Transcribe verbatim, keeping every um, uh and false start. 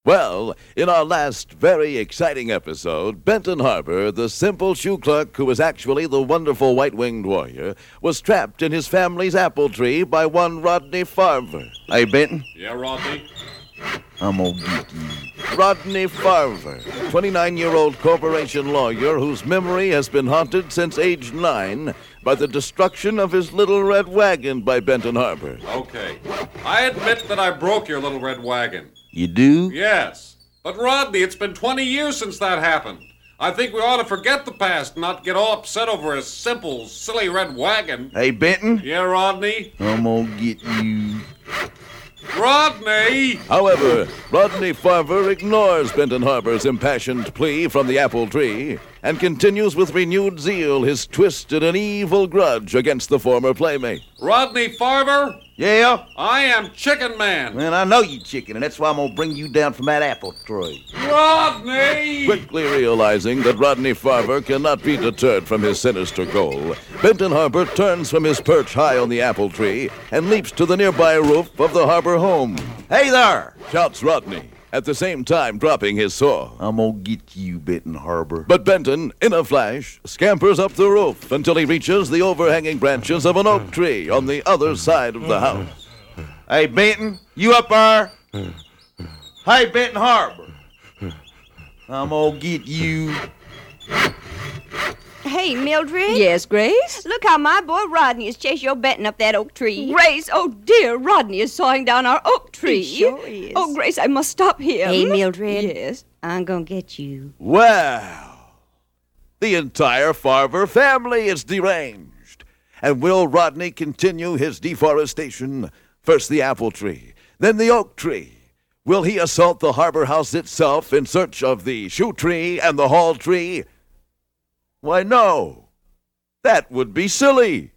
Well, in our last very exciting episode, Benton Harbor, the simple shoe clerk who was actually the wonderful white-winged warrior, was trapped in his family's apple tree by one Rodney Farver. Hey, Benton. Yeah, Rodney? I'm gonna get you. Rodney Farver, twenty-nine-year-old corporation lawyer whose memory has been haunted since age nine by the destruction of his little red wagon by Benton Harbor. Okay. I admit that I broke your little red wagon. You do? Yes. But, Rodney, it's been twenty years since that happened. I think we ought to forget the past and not get all upset over a simple, silly red wagon. Hey, Benton. Yeah, Rodney? I'm gonna get you. Rodney! However, Rodney Farver ignores Benton Harbor's impassioned plea from the apple tree and continues with renewed zeal his twisted and evil grudge against the former playmate. Rodney Farver? Yeah? I am Chicken Man. Man, I know you chicken, and that's why I'm gonna bring you down from that apple tree. Rodney! Quickly realizing that Rodney Farver cannot be deterred from his sinister goal, Benton Harbor turns from his perch high on the apple tree and leaps to the nearby roof of the Harbor home. Hey there! Shouts Rodney, at the same time dropping his saw. I'm gonna get you, Benton Harbor. But Benton, in a flash, scampers up the roof until he reaches the overhanging branches of an oak tree on the other side of the house. Hey, Benton, you up there? Hey, Benton Harbor. I'm gonna get you. Hey, Mildred. Yes, Grace? Look how my boy Rodney has chased your Benton up that oak tree. Grace, oh dear, Rodney is sawing down our oak tree. He sure is. Oh, Grace, I must stop him. Hey, Mildred. Yes? I'm gonna get you. Well, the entire Farver family is deranged. And will Rodney continue his deforestation? First the apple tree, then the oak tree. Will he assault the Harbor House itself in search of the shoe tree and the hall tree? Why, no. That would be silly.